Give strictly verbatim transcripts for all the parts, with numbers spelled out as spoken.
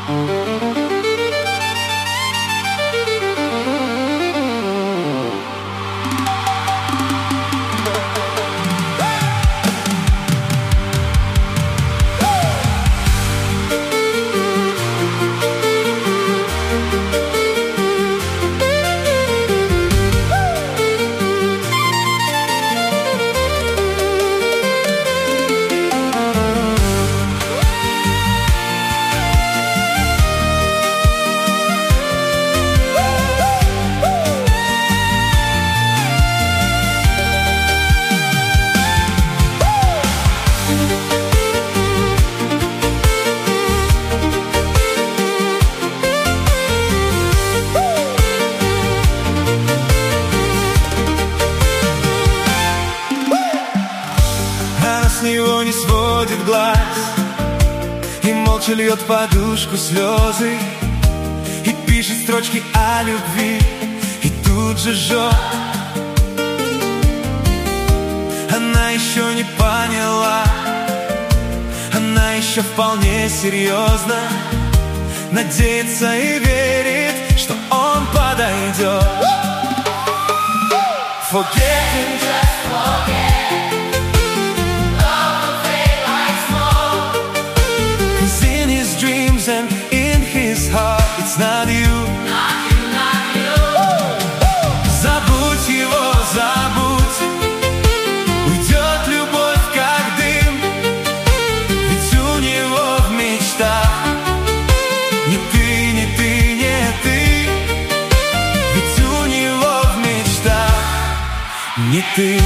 С него не сводит глаз и молча льет подушку слезы, и пишет строчки о любви, и тут же жжет. Она еще не поняла, она еще вполне серьезно надеется и верит, что он подойдет. Forget him, just forget. And in his heart it's not you, not you, not you. Забудь его, забудь, уйдет любовь как дым, ведь у него в мечтах не ты, не ты, не ты, ведь у него в мечтах не ты.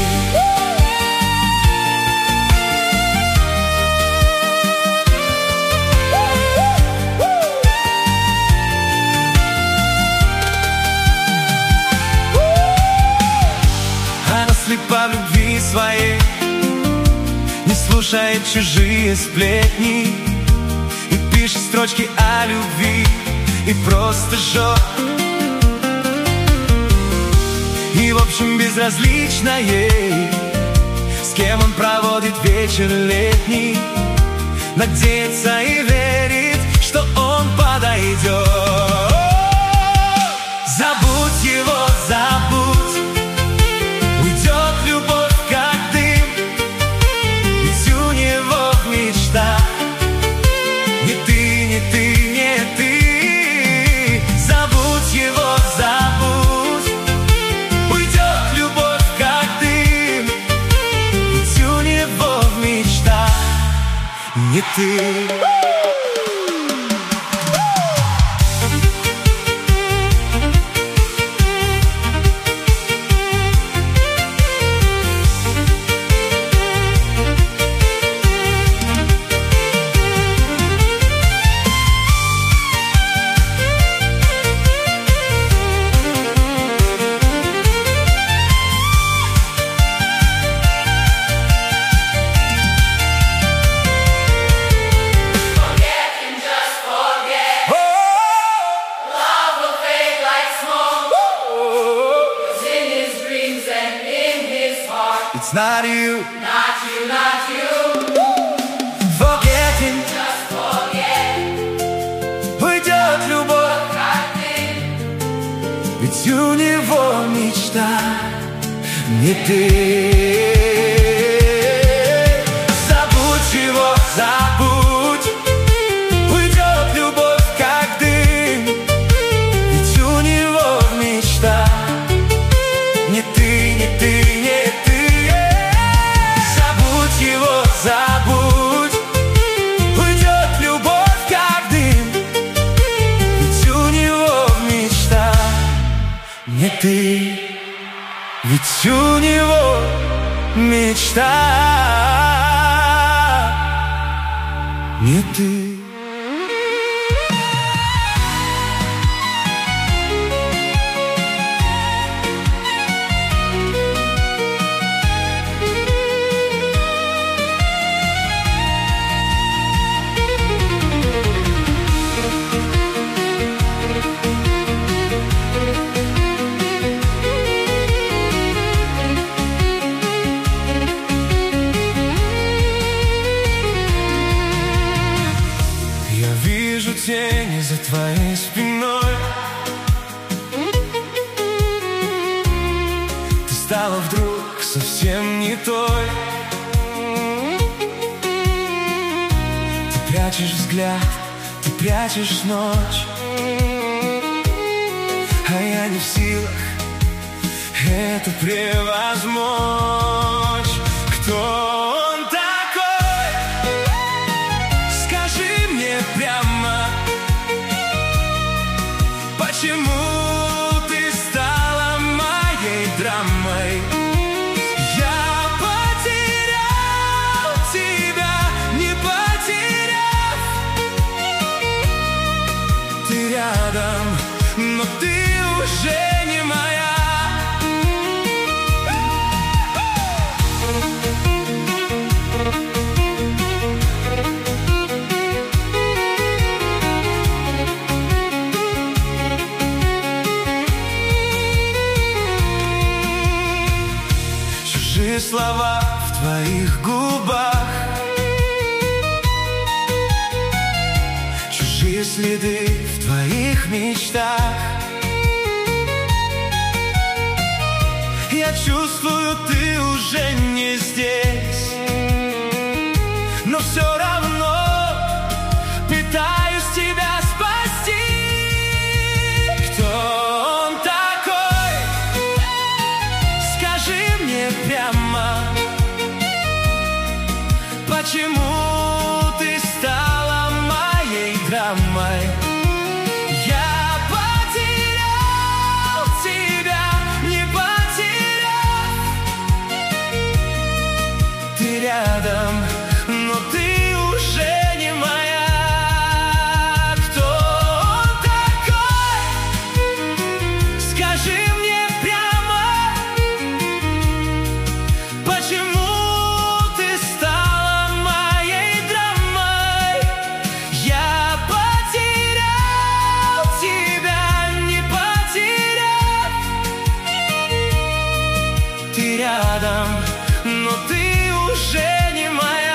Слепа в любви своей, не слушает чужие сплетни, и пишет строчки о любви, и просто жжет. И в общем безразлично ей, с кем он проводит вечер летний, надеется и верит, что он подойдет. Забудь его, забудь, не ты, не ты, не ты. Забудь его, забудь, уйдет любовь как дым, ведь у него в мечтах не ты. It's not you, not you, not you. Forget him, just forget. Уйдет любовь как дым, ведь у него мечта не ты. Забудь его, забудь, уйдет любовь как дым, ведь у него в мечтах не ты, не ты, не ты. Его забудь, уйдет любовь как дым, ведь у него в мечтах не ты, ведь у него мечта не ты. тени за твоей спиной. Ты стала вдруг совсем не той. Ты прячешь взгляд, ты прячешь ночь, а я не в силах это превозмочь. Кто он такой? Скажи мне прямо, почему ты стала моей драмой? Я потерял тебя, не потеряв. Ты рядом, но ты уже не моя. Чужие слова в твоих губах, чужие следы в твоих мечтах. Я чувствую, ты уже не здесь, но все равно пытаюсь тебя спасти. Кто он такой? Скажи мне прямо, почему ты стала моей драмой? Я потерял тебя, не потеряв. Ты рядом, но ты уже не моя. Кто он такой? Скажи мне прямо, почему ты стала моей драмой? Я потерял тебя, не потеряв. Ты рядом, но ты уже не моя.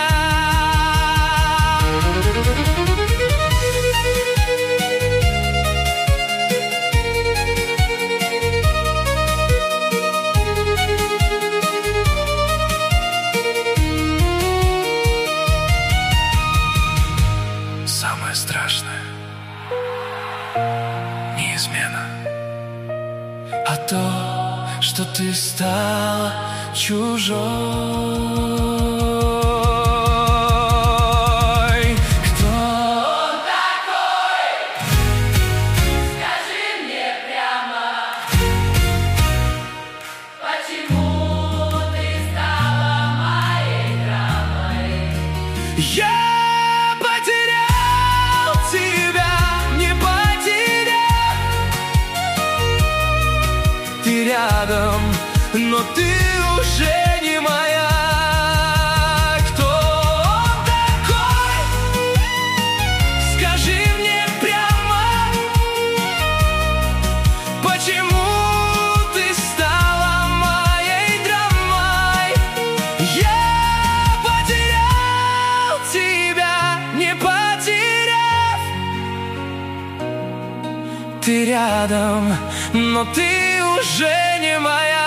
Самое страшное не измена, а то, что ты стала чужой. Кто Он такой? Скажи мне прямо, почему ты стала моей драмой? я потерял тебя, не потеряв. Ты рядом, но ты уже не моя. Кто он такой? Скажи мне прямо, почему ты стала моей драмой? Я потерял тебя, не потеряв. Ты рядом, но ты уже не моя.